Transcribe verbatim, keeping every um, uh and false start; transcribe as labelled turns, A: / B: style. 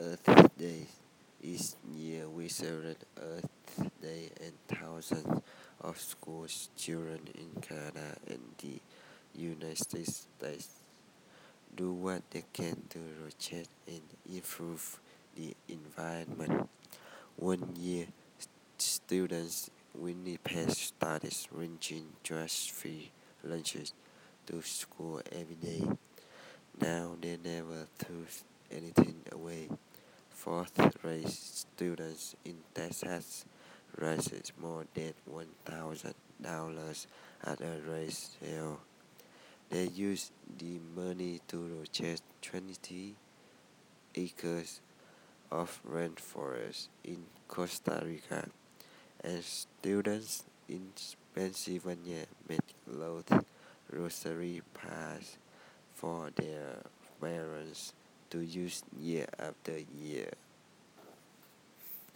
A: Earth Day. Each year we celebrate Earth Day and thousands of school children in Canada and the United States do what they can to protect and improve the environment. One year, students Winnipeg started bringing trash-free lunches to school every day. Now they never threw anything away. Fourth grade students in Texas raised more than one thousand dollars at a race sale. They used the money to purchase twenty acres of rainforest in Costa Rica, and students in Pennsylvania made cloth rosary pads for their parents to use year after year.